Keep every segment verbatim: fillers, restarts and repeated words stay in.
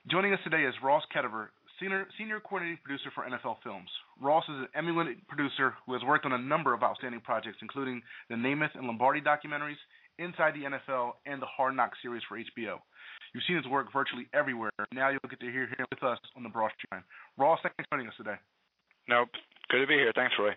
Joining us today is Ross Kettever, senior, senior coordinating producer for N F L Films. Ross is an Emmy-winning producer who has worked on a number of outstanding projects, including the Namath and Lombardi documentaries, Inside the N F L, and the Hard Knocks series for H B O. You've seen his work virtually everywhere. Now you'll get to hear him with us on the Broad Street Line. Ross, thanks for joining us today. Nope. Good to be here. Thanks, Roy.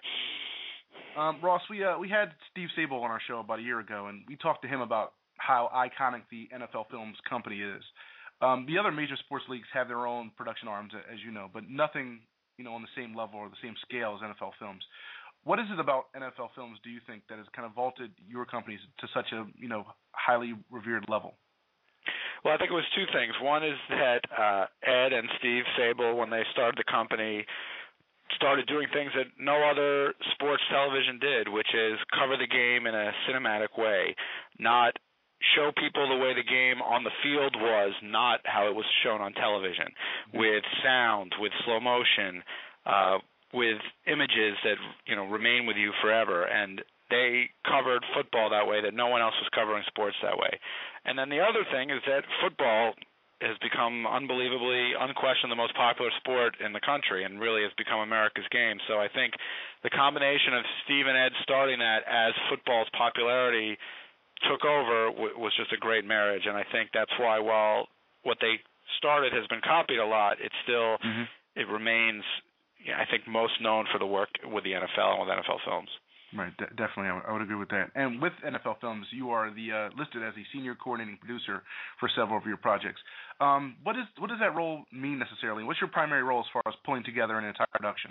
Um, Ross, we uh, we had Steve Sabol on our show about a year ago, and we talked to him about how iconic the N F L Films company is. Um, the other major sports leagues have their own production arms, as you know, but nothing, you know, on the same level or the same scale as N F L Films. What is it about N F L Films, do you think, that has kind of vaulted your companies to such a, you know, highly revered level? Well, I think it was two things. One is that uh, Ed and Steve Sabol, when they started the company, started doing things that no other sports television did, which is cover the game in a cinematic way, not show people the way the game on the field was, not how it was shown on television, with sound, with slow motion, uh, with images that, you know, remain with you forever. And they covered football that way, that no one else was covering sports that way. And then the other thing is that football has become unbelievably, unquestioned, the most popular sport in the country, and really has become America's game. So I think the combination of Steve and Ed starting that as football's popularity took over w- was just a great marriage. And I think that's why, while what they started has been copied a lot, it still mm-hmm. it remains, you know, I think, most known for the work with the N F L and with N F L Films. Right, de- definitely, I, w- I would agree with that. And with N F L Films, you are the uh, listed as a senior coordinating producer for several of your projects. Um, what is what does that role mean necessarily? What's your primary role as far as pulling together an entire production?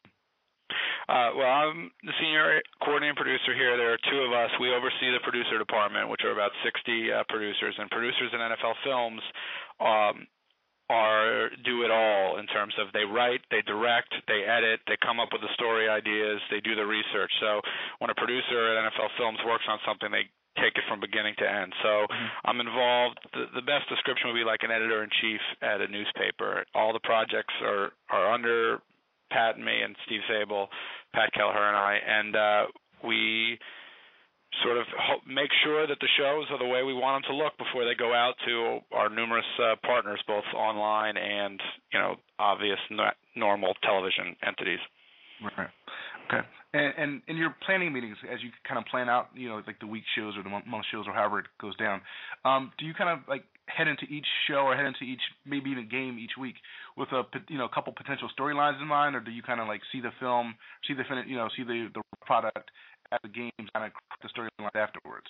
Uh, well, I'm the senior coordinating producer here. There are two of us. We oversee the producer department, which are about sixty uh, producers. And producers in N F L Films um, are do it all in terms of they write, they direct, they edit, they come up with the story ideas, they do the research. So when a producer at N F L Films works on something, they take it from beginning to end. So mm-hmm. I'm involved. The, the best description would be like an editor-in-chief at a newspaper. All the projects are, are under Pat and me and Steve Sabol, Pat Kelleher and I, and uh, we sort of ho- make sure that the shows are the way we want them to look before they go out to our numerous uh, partners, both online and, you know, obvious n- normal television entities. Right. Okay. And, and in your planning meetings, as you kind of plan out, you know, like the week shows or the month shows or however it goes down, um, do you kind of like head into each show or head into each, maybe even game each week with a, you know, a couple potential storylines in mind, or do you kind of like see the film, see the, you know, see the, the product at the game, kind of the storyline afterwards?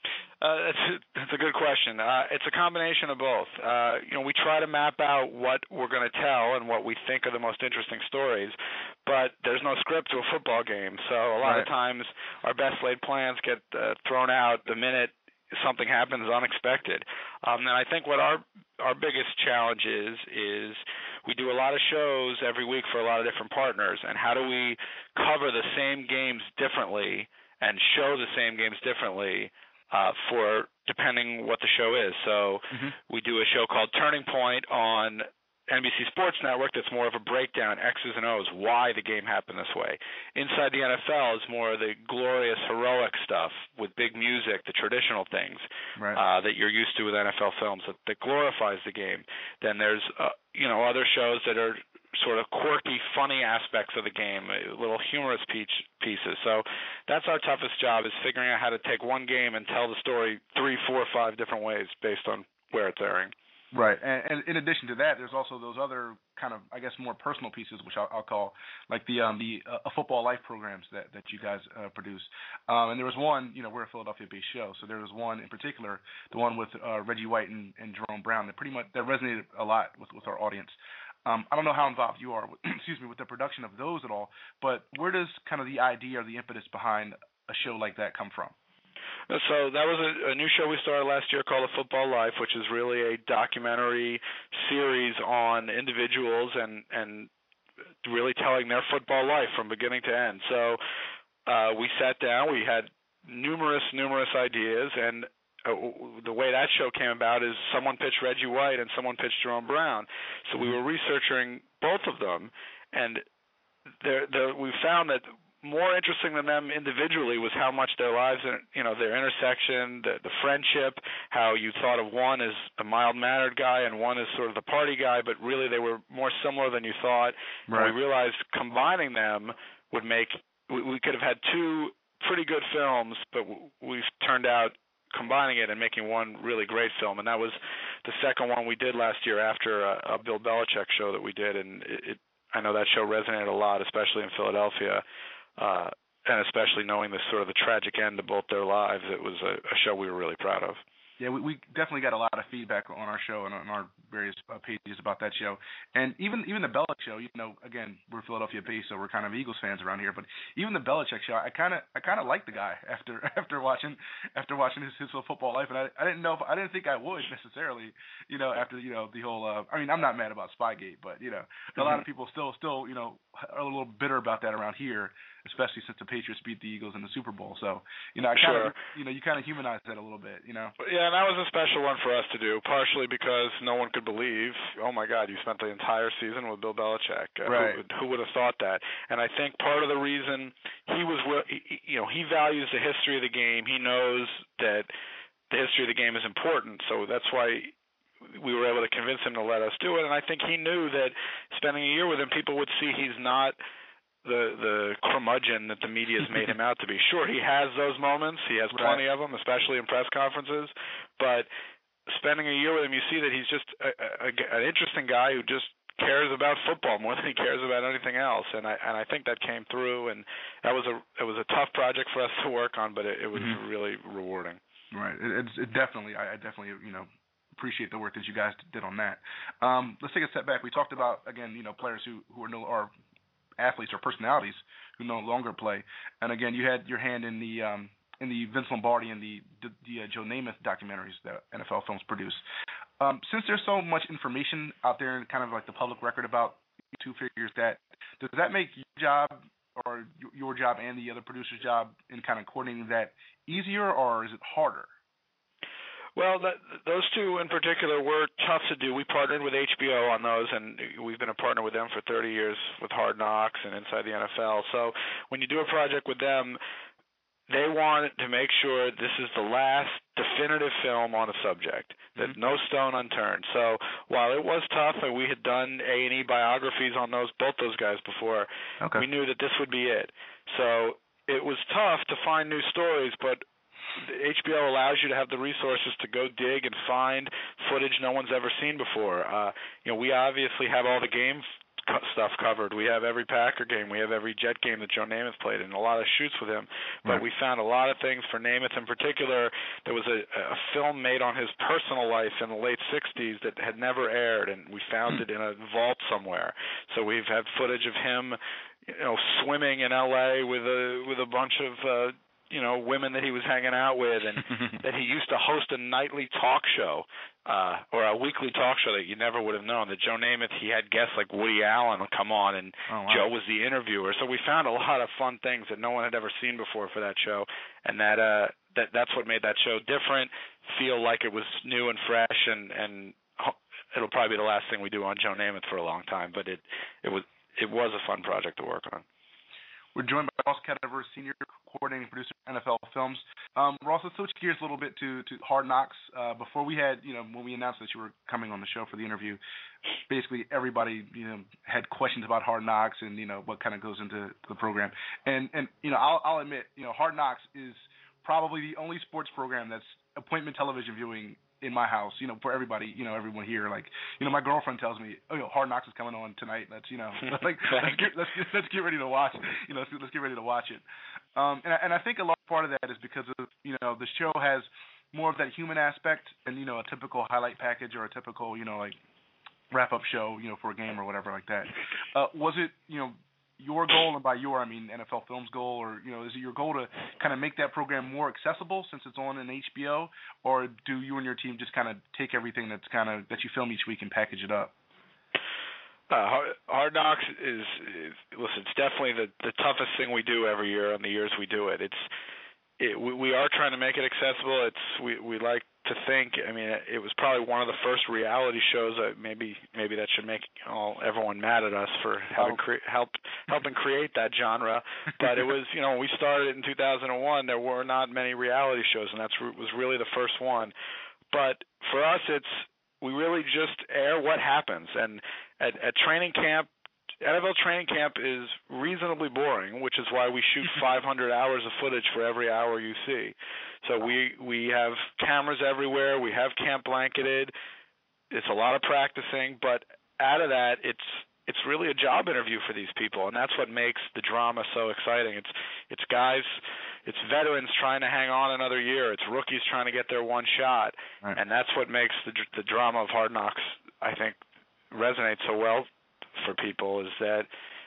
Uh, that's, a, that's a good question. Uh, it's a combination of both. Uh, you know, we try to map out what we're going to tell and what we think are the most interesting stories, but there's no script to a football game. So a lot right. of times our best laid plans get uh, thrown out the minute something happens unexpected. Um, and I think what our our biggest challenge is is we do a lot of shows every week for a lot of different partners, and how do we cover the same games differently and show the same games differently Uh, for depending what the show is. So mm-hmm. we do a show called Turning Point on N B C Sports Network that's more of a breakdown, X's and O's, why the game happened this way. Inside the N F L is more of the glorious, heroic stuff with big music, the traditional things right. uh, that you're used to with N F L Films that, that glorifies the game. Then there's uh, you know other shows that are sort of quirky, funny aspects of the game, little humorous peach pieces. So that's our toughest job, is figuring out how to take one game and tell the story three, four, five different ways based on where it's airing. Right, and, and in addition to that, there's also those other kind of, I guess, more personal pieces, which I'll, I'll call like the um, the uh, Football Life programs that, that you guys uh, produce. Um, and there was one, you know, we're a Philadelphia-based show, so there was one in particular, the one with uh, Reggie White and, and Jerome Brown, that pretty much that resonated a lot with, with our audience. Um, I don't know how involved you are, with, excuse me, with the production of those at all, but where does kind of the idea or the impetus behind a show like that come from? So that was a, a new show we started last year called The Football Life, which is really a documentary series on individuals and, and really telling their football life from beginning to end. So uh, we sat down, we had numerous, numerous ideas, and Uh, the way that show came about is someone pitched Reggie White and someone pitched Jerome Brown. So we were researching both of them, and there, there, we found that more interesting than them individually was how much their lives, you know, their intersection, the, the friendship, how you thought of one as a mild-mannered guy and one as sort of the party guy, but really they were more similar than you thought. Right. And we realized combining them would make we, we could have had two pretty good films, but we've turned out combining it and making one really great film. And that was the second one we did last year after a, a Bill Belichick show that we did, and it, it I know that show resonated a lot, especially in Philadelphia, uh, and especially knowing the sort of the tragic end to both their lives. It was a, a show we were really proud of. Yeah, we, we definitely got a lot of feedback on our show and on our various uh, pages about that show. And even even the Belichick show, you know, again, we're Philadelphia-based, so we're kind of Eagles fans around here. But even the Belichick show, I kind of I kind of like the guy after after watching after watching his, his football life, and I I didn't know if, I didn't think I would necessarily, you know, after you know the whole. Uh, I mean, I'm not mad about Spygate, but you know, a lot of people still still you know are a little bitter about that around here, especially since the Patriots beat the Eagles in the Super Bowl. So, you know, I kind of, sure. you know, you kind of humanize that a little bit, you know. Yeah, and that was a special one for us to do, partially because no one could believe, oh my God, you spent the entire season with Bill Belichick. Uh, right. Who, who would have thought that? And I think part of the reason he was, you know, he values the history of the game. He knows that the history of the game is important, so that's why we were able to convince him to let us do it. And I think he knew that spending a year with him, people would see he's not the the curmudgeon that the media has made him out to be. Sure, he has those moments. He has plenty right. of them, especially in press conferences. But spending a year with him, you see that he's just a, a, an interesting guy who just cares about football more than he cares about anything else. And I and I think that came through. And that was a it was a tough project for us to work on, but it, it was mm-hmm. really rewarding. Right. It, it's it definitely. I, I definitely you know. appreciate the work that you guys did on that. Um, let's take a step back. We talked about again, you know, players who who are no are athletes or personalities who no longer play. And again, you had your hand in the um, in the Vince Lombardi and the the, the uh, Joe Namath documentaries that N F L Films produce. Um, since there's so much information out there and kind of like the public record about two figures, that does that make your job or your job and the other producer's job in kind of coordinating that easier, or is it harder? Well, that, those two in particular were tough to do. We partnered with H B O on those, and we've been a partner with them for thirty years with Hard Knocks and Inside the N F L. So when you do a project with them, they want to make sure this is the last definitive film on a subject, that mm-hmm. no stone unturned. So while it was tough, and we had done A and E biographies on those both those guys before, okay. we knew that this would be it. So it was tough to find new stories, but H B O allows you to have the resources to go dig and find footage no one's ever seen before. Uh, you know, we obviously have all the game f- stuff covered. We have every Packer game. We have every Jet game that Joe Namath played in, a lot of shoots with him. But right. we found a lot of things for Namath in particular. There was a, a film made on his personal life in the late sixties that had never aired, and we found it in a vault somewhere. So we've had footage of him, you know, swimming in L A with a with a bunch of uh, you know, women that he was hanging out with, and that he used to host a nightly talk show uh, or a weekly talk show that you never would have known. That Joe Namath, he had guests like Woody Allen would come on, and oh, wow. Joe was the interviewer. So we found a lot of fun things that no one had ever seen before for that show, and that uh, that that's what made that show different, feel like it was new and fresh, and and it'll probably be the last thing we do on Joe Namath for a long time. But it it was it was a fun project to work on. We're joined by Ross Kettever, Senior Coordinating Producer at N F L Films. Um, Ross, let's switch gears a little bit to, to Hard Knocks. Uh, before we had, you know, when we announced that you were coming on the show for the interview, basically everybody, you know, had questions about Hard Knocks and, you know, what kind of goes into the program. And, and you know, I'll, I'll admit, you know, Hard Knocks is probably the only sports program that's appointment television viewing in my house, you know, for everybody, you know, everyone here. Like, you know, my girlfriend tells me, oh, you know, Hard Knocks is coming on tonight. Let's, you know, like, let's get, let's get, let's get ready to watch, you know, let's, let's get ready to watch it. Um, and, I, and I think a large part of that is because of, you know, the show has more of that human aspect than, you know, a typical highlight package or a typical, you know, like wrap-up show, you know, for a game or whatever like that. Uh, was it, you know, your goal, and by your I mean N F L Films' goal, or, you know, is it your goal to kind of make that program more accessible since it's on in H B O, or do you and your team just kind of take everything that's kind of that you film each week and package it up? Uh, Hard, Hard Knocks is, is listen, it's definitely the, the toughest thing we do every year on the years we do it. It's it, we, we are trying to make it accessible. It's we we like to think. I mean, it was probably one of the first reality shows. That maybe maybe that should make all everyone mad at us for having cre- helped helping create that genre. But it was, you know, when we started in two thousand one, there were not many reality shows, and that was really the first one. But for us, it's we really just air what happens. And at, at training camp, N F L training camp is reasonably boring, which is why we shoot five hundred hours of footage for every hour you see. So we we have cameras everywhere. We have camp blanketed. It's a lot of practicing, but out of that, it's it's really a job interview for these people, and that's what makes the drama so exciting. It's it's guys, it's veterans trying to hang on another year. It's rookies trying to get their one shot, right. And that's what makes the the drama of Hard Knocks, I think, resonate so well for people. Is that,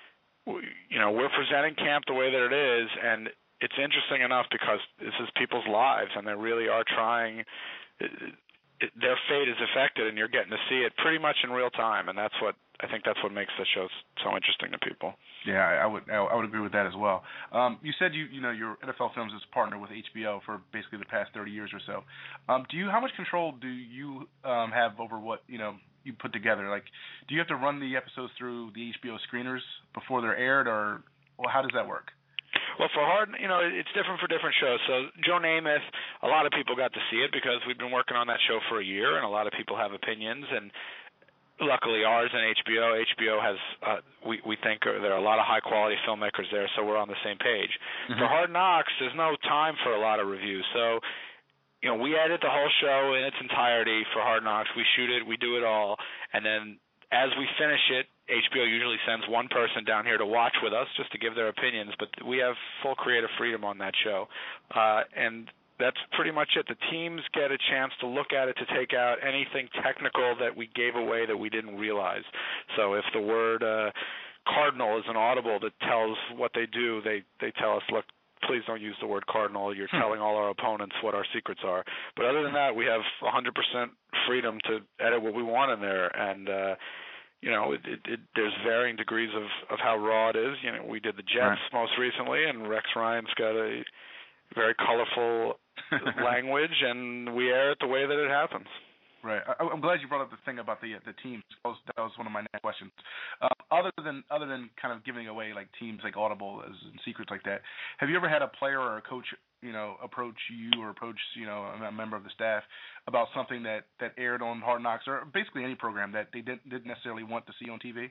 you know, we're presenting camp the way that it is, and it's interesting enough because this is people's lives, and they really are trying. It, it, their fate is affected, and you're getting to see it pretty much in real time, and that's what I think that's what makes the show so interesting to people. Yeah, I would I would agree with that as well. Um, you said you you know your N F L Films is partnered with H B O for basically the past thirty years or so. Um, do you how much control do you um, have over what you know you put together? Like, do you have to run the episodes through the H B O screeners before they're aired, or well, how does that work? Well, for Hard, you know, it's different for different shows. So Joe Namath, a lot of people got to see it because we've been working on that show for a year, and a lot of people have opinions. And luckily, ours and H B O, H B O has, uh, we we think are, there are a lot of high quality filmmakers there, so we're on the same page. Mm-hmm. For Hard Knocks, there's no time for a lot of reviews. So, you know, we edit the whole show in its entirety for Hard Knocks. We shoot it, we do it all, and then as we finish it, H B O usually sends one person down here to watch with us just to give their opinions, but we have full creative freedom on that show. Uh, and that's pretty much it. The teams get a chance to look at it to take out anything technical that we gave away that we didn't realize. So if the word uh, cardinal is an audible that tells what they do, they, they tell us, look, please don't use the word cardinal. You're hmm. telling all our opponents what our secrets are. But other than that, we have one hundred percent freedom to edit what we want in there. And, uh, you know, it, it, it, there's varying degrees of, of how raw it is. You know, we did the Jets right. most recently, and Rex Ryan's got a very colorful language, and we air it the way that it happens. Right. I, I'm glad you brought up the thing about the the teams. That was, that was one of my next questions. Uh, other than other than kind of giving away like teams like Audible and secrets like that, have you ever had a player or a coach, you know, approach you or approach you know a member of the staff about something that, that aired on Hard Knocks or basically any program that they didn't didn't necessarily want to see on T V?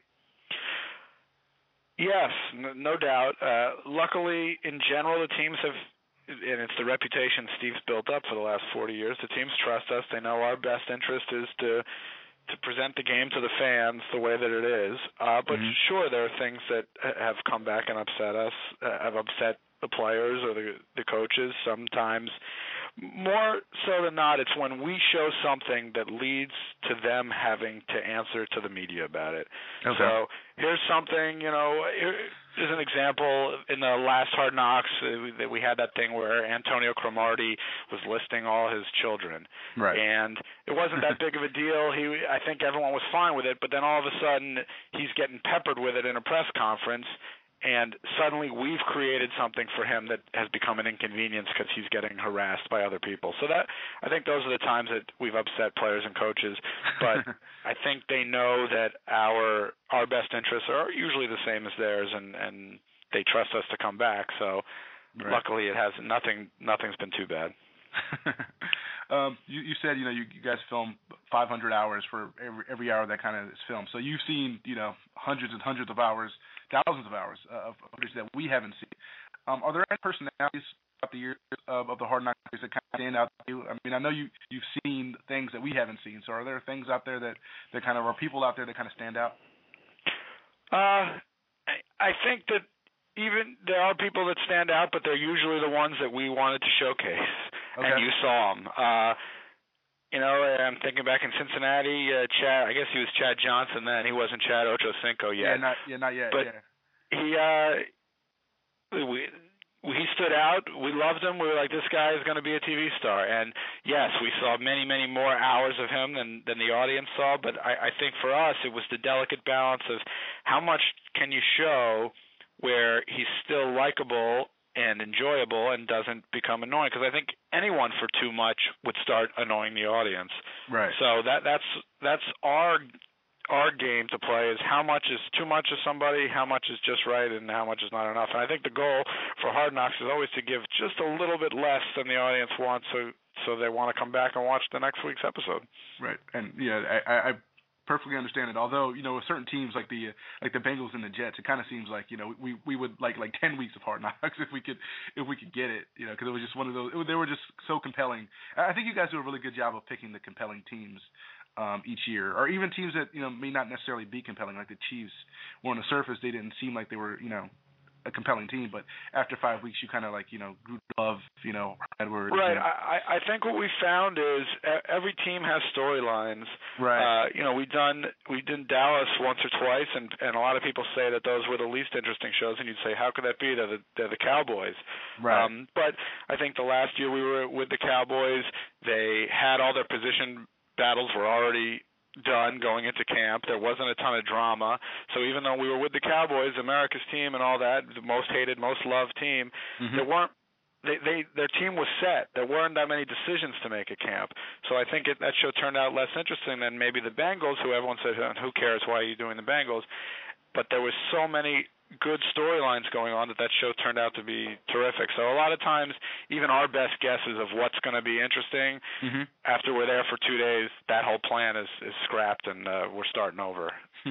Yes, no doubt. Uh, luckily, in general, the teams have. And it's the reputation Steve's built up for the last forty years. The teams trust us. They know our best interest is to to present the game to the fans the way that it is. Uh, but mm-hmm. sure, there are things that have come back and upset us, uh, have upset the players or the the coaches. Sometimes, more so than not, it's when we show something that leads to them having to answer to the media about it. Okay. So here's something, you know. Here, As an example, in the last Hard Knocks, uh, we had that thing where Antonio Cromartie was listing all his children, right. and it wasn't that big of a deal. He, I think everyone was fine with it, but then all of a sudden, he's getting peppered with it in a press conference, and suddenly we've created something for him that has become an inconvenience because he's getting harassed by other people. So that I think those are the times that we've upset players and coaches, but I think they know that our our best interests are usually the same as theirs, and, and they trust us to come back. So right. luckily, it has nothing. Nothing's been too bad. um, you, you said you know you, you guys film five hundred hours for every every hour that kind of is filmed. So you've seen you know hundreds and hundreds of hours, thousands of hours uh, of footage that we haven't seen. Um, are there any personalities throughout the years of, of the Hard Knocks that kind of stand out to you? I mean, I know you you've seen things that we haven't seen. So are there things out there that, that kind of are people out there that kind of stand out? Uh, I, I think that even there are people that stand out, but they're usually the ones that we wanted to showcase, okay. and you saw them. Uh, you know, I'm thinking back in Cincinnati, uh, Chad. I guess he was Chad Johnson then. He wasn't Chad Ochocinco yet. Yeah, not yeah, not yet. But yeah. he, uh, we. He stood out. We loved him. We were like, this guy is going to be a T V star. And, yes, we saw many, many more hours of him than, than the audience saw. But I, I think for us it was the delicate balance of how much can you show where he's still likable and enjoyable and doesn't become annoying. Because I think anyone for too much would start annoying the audience. Right. So that that's that's our our game to play is how much is too much of somebody, how much is just right, and how much is not enough. And I think the goal for Hard Knocks is always to give just a little bit less than the audience wants, so so they want to come back and watch the next week's episode. Right. And yeah, I, I perfectly understand it. Although, you know, with certain teams like the like the Bengals and the Jets, it kind of seems like, you know, we we would like like ten weeks of Hard Knocks if we could if we could get it, you know, because it was just one of those. It, they were just so compelling. I think you guys do a really good job of picking the compelling teams um, each year, or even teams that, you know, may not necessarily be compelling, like the Chiefs. Where on the surface they didn't seem like they were, you know, a compelling team, but after five weeks you kind of like, you know, grew to love, you know, Edwards. Right. And, I, I think what we found is every team has storylines. Right. Uh, you know, we done we did Dallas once or twice, and and a lot of people say that those were the least interesting shows, and you'd say, how could that be? They're the, they're the Cowboys. Right. Um, but I think the last year we were with the Cowboys, they had all their position battles were already done going into camp. There wasn't a ton of drama. So even though we were with the Cowboys, America's team and all that, the most hated, most loved team, mm-hmm. there weren't they, they their team was set. There weren't that many decisions to make at camp. So I think it, that show turned out less interesting than maybe the Bengals, who everyone said, who cares, why are you doing the Bengals? But there was so many good storylines going on that that show turned out to be terrific. So a lot of times, even our best guesses of what's going to be interesting, mm-hmm. after we're there for two days, that whole plan is, is scrapped and uh, we're starting over.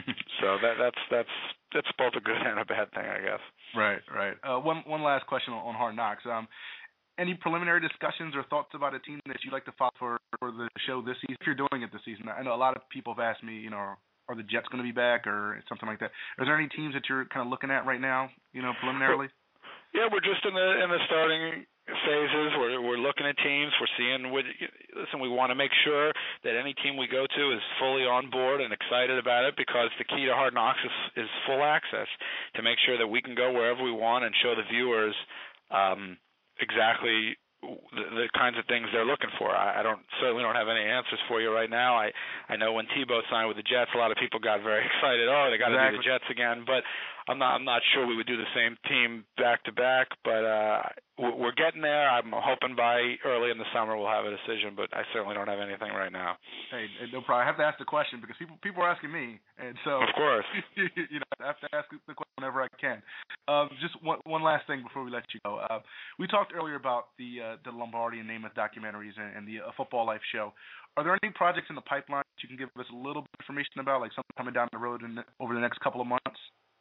So that, that's that's that's both a good and a bad thing, I guess. Right, right. Uh, one one last question on, on Hard Knocks. Um, any preliminary discussions or thoughts about a team that you'd like to follow for, for the show this season? If you're doing it this season, I know a lot of people have asked me, you know, are the Jets going to be back or something like that? Is there any teams that you're kind of looking at right now, you know, preliminarily? Yeah, we're just in the in the starting phases. We're we're looking at teams. We're seeing. What, listen, we want to make sure that any team we go to is fully on board and excited about it, because the key to Hard Knocks is, is full access, to make sure that we can go wherever we want and show the viewers um, exactly the, the kinds of things they're looking for. I, I don't certainly don't have any answers for you right now. I, I know when Tebow signed with the Jets, a lot of people got very excited. Oh, they got to exactly. do the Jets again. But I'm not I'm not sure we would do the same team back to back. But uh, we're getting there. I'm hoping by early in the summer we'll have a decision. But I certainly don't have anything right now. Hey, no problem. I have to ask the question because people people are asking me, and so of course, you know, I have to ask the question whenever I can. Um, just one one last thing before we let you go. Uh, we talked earlier about the uh, the Lombardi and Namath documentaries and, and the uh, Football Life show. Are there any projects in the pipeline that you can give us a little bit of information about, like something coming down the road in the, over the next couple of months?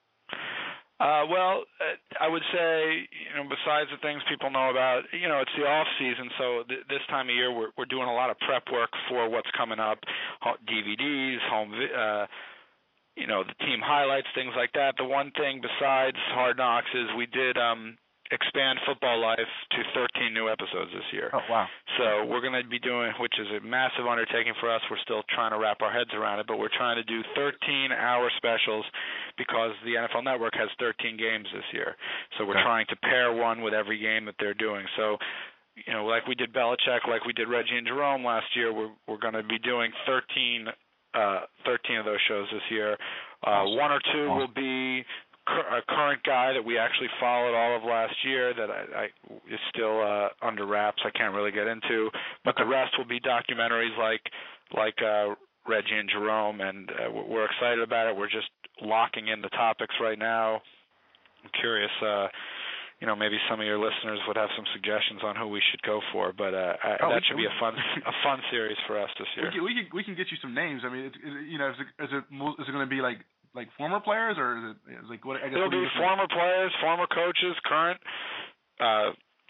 Uh, well, uh, I would say, you know, besides the things people know about, you know, it's the off season, so th- this time of year we're we're doing a lot of prep work for what's coming up, D V Ds, home, uh, you know, the team highlights, things like that. The one thing besides Hard Knocks is we did um, expand Football Life to thirteen new episodes this year. Oh, wow. So we're going to be doing, which is a massive undertaking for us. We're still trying to wrap our heads around it, but we're trying to do thirteen-hour specials because the N F L Network has thirteen games this year. So we're okay. trying to pair one with every game that they're doing. So, you know, like we did Belichick, like we did Reggie and Jerome last year, we're we're going to be doing thirteen, uh, thirteen of those shows this year. Uh, one or two will be a current guy that we actually followed all of last year that I, I is still uh, under wraps. I can't really get into, but the rest will be documentaries like like uh, Reggie and Jerome, and uh, we're excited about it. We're just locking in the topics right now. I'm curious, uh, you know, maybe some of your listeners would have some suggestions on who we should go for, but uh, I, oh, that should be a fun a fun series for us this year. We can we can, we can get you some names. I mean, it, it, you know, is it is it, is it going to be like like former players, or is it is like what? I guess It'll what be former players, former coaches, current. Uh,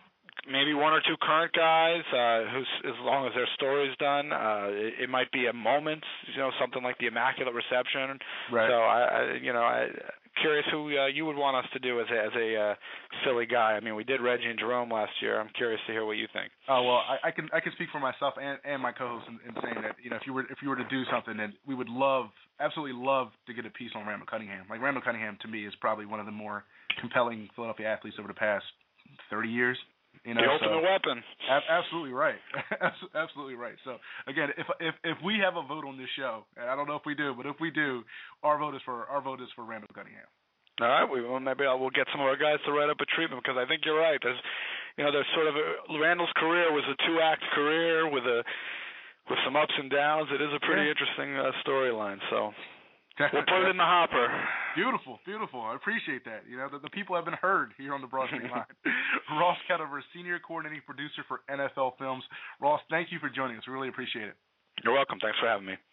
maybe one or two current guys, uh, who's as long as their story's done. Uh, it, it might be a moment, you know, something like the Immaculate Reception. Right. So I, I you know, I. Curious who uh, you would want us to do as a, as a uh, Philly guy. I mean, we did Reggie and Jerome last year. I'm curious to hear what you think. Oh well, I, I can I can speak for myself and, and my co-host in, in saying that, you know, if you were if you were to do something, then we would love, absolutely love to get a piece on Randall Cunningham. Like Randall Cunningham to me is probably one of the more compelling Philadelphia athletes over the past thirty years. You know, the ultimate so, weapon. Absolutely right. Absolutely right. So again, if if if we have a vote on this show, and I don't know if we do, but if we do, our vote is for our vote is for Randall Cunningham. All right, we well, maybe I will get some of our guys to write up a treatment because I think you're right. There's, you know, there's sort of a, Randall's career was a two-act career with a with some ups and downs. It is a pretty yeah. interesting uh, storyline. So we'll put it in the hopper. Beautiful, beautiful. I appreciate that. You know, the, the people have been heard here on the Broad Street Line. Ross Conover, Senior Coordinating Producer for N F L Films. Ross, thank you for joining us. We really appreciate it. You're welcome. Thanks for having me.